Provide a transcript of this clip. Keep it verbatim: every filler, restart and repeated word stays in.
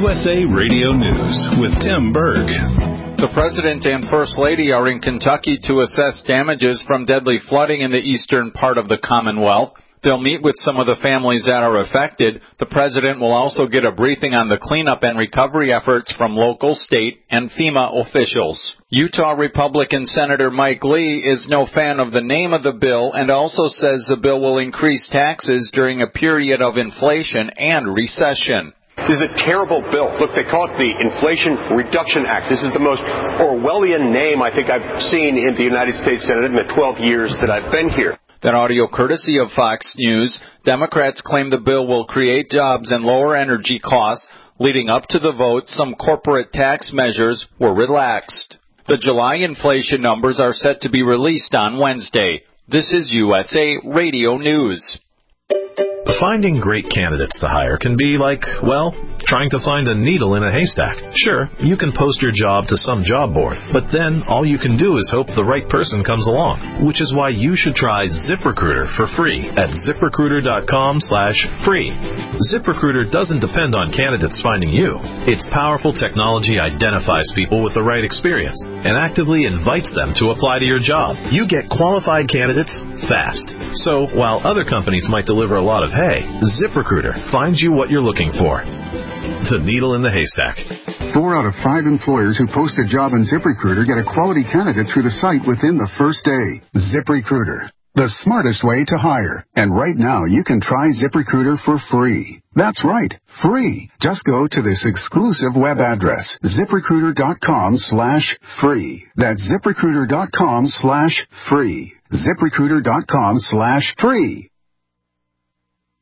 S A Radio News with Tim Berg. The President and First Lady are in Kentucky to assess damages from deadly flooding in the eastern part of the Commonwealth. They'll meet with some of the families that are affected. The President will also get a briefing on the cleanup and recovery efforts from local, state, and FEMA officials. Utah Republican Senator Mike Lee is no fan of the name of the bill and also says the bill will increase taxes during a period of inflation and recession. This is a terrible bill. Look, they call it the Inflation Reduction Act. This is the most Orwellian name I think I've seen in the United States Senate in the twelve years that I've been here. That audio courtesy of Fox News. Democrats claim the bill will create jobs and lower energy costs. Leading up to the vote, some corporate tax measures were relaxed. The July inflation numbers are set to be released on Wednesday. This is U S A Radio News. Finding great candidates to hire can be like, well, trying to find a needle in a haystack. Sure, you can post your job to some job board, but then all you can do is hope the right person comes along, which is why you should try ZipRecruiter for free at ZipRecruiter.com slash free. ZipRecruiter doesn't depend on candidates finding you. Its powerful technology identifies people with the right experience and actively invites them to apply to your job. You get qualified candidates fast. So while other companies might deliver a lot of hay, ZipRecruiter finds you what you're looking for. The needle in the haystack. Four out of five employers who post a job on ZipRecruiter get a quality candidate through the site within the first day. ZipRecruiter, the smartest way to hire. And right now, you can try ZipRecruiter for free. That's right, free. Just go to this exclusive web address, ZipRecruiter.com slash free. That's ZipRecruiter.com slash free. ZipRecruiter.com slash free.